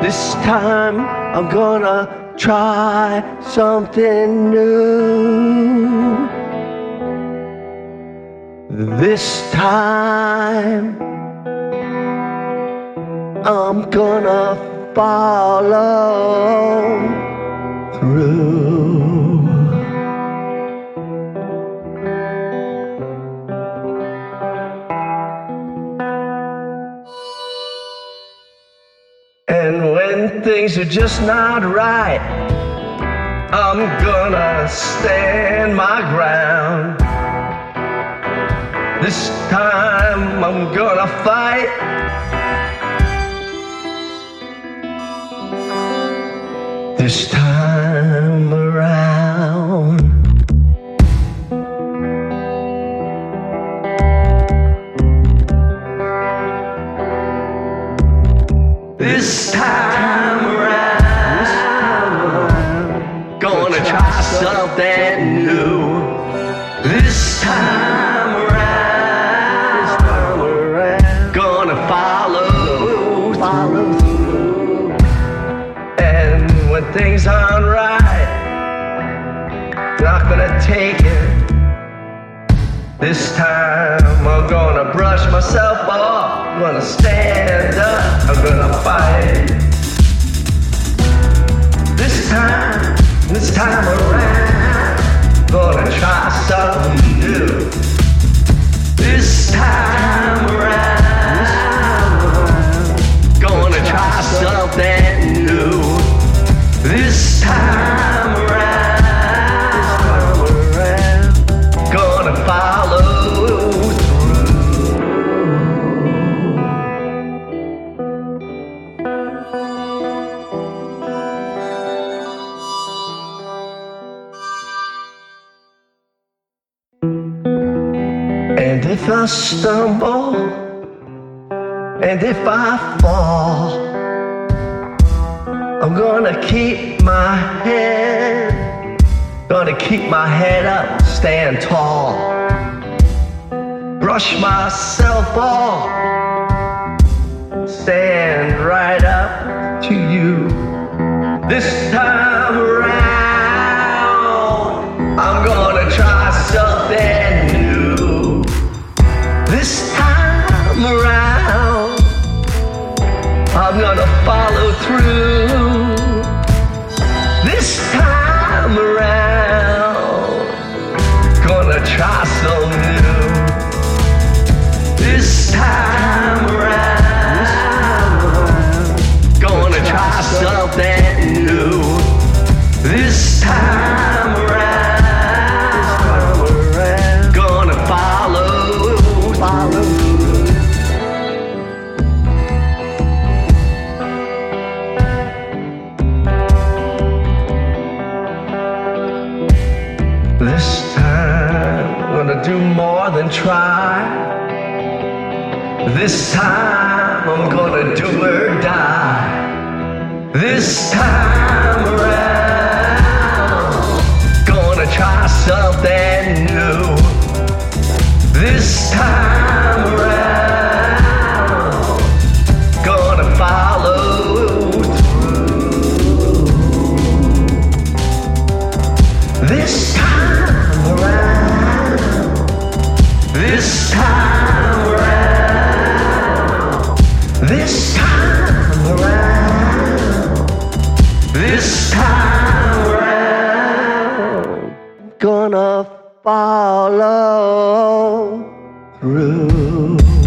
This time I'm gonna try something new. This time I'm gonna follow through. And when things are just not right, I'm gonna stand my ground. This time I'm gonna fight. This time around. This time around, gonna try something new. This time around, gonna follow through. And when things aren't right, not gonna take it. This time I'm gonna brush myself off. I'm gonna stand up, I'm gonna fight. This time around, gonna try something new. This time around, gonna try something new. This time around, gonna follow. And if I stumble, and if I fall, I'm gonna keep my head up, stand tall. Brush myself off, stand right up to you. This time around, I'm gonna try something new. This time around, I'm gonna follow through. This time around, gonna try something new. This time around, gonna try something new. This time around, gonna follow. This time, I'm gonna do more than try. This time, I'm gonna do or die. This time around, gonna try something new. This time around, gonna follow through. This time around, this time around, this time around, this time around, gonna follow through.